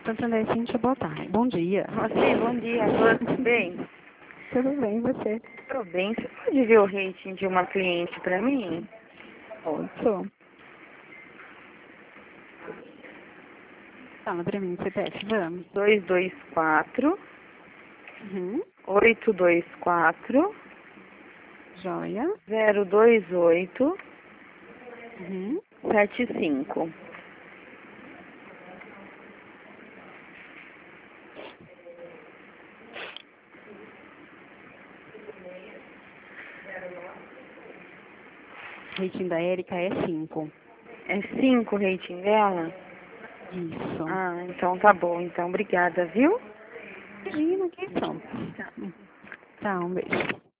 Santander, Cíntia, boa tarde. Bom dia. Sim, bom dia, Flor, tudo bem? Tudo bem, e você? Tô bem. Você pode ver o rating de uma cliente pra mim? Posso? Fala pra mim, CPF, vamos. 224 Uhum. 824 Joia. 028 Uhum. 75. Rating da Érica é 5. É 5 o rating dela? Isso. Ah, então tá bom. Então, obrigada, viu? Imagina, que são. Tá. Tá, um beijo.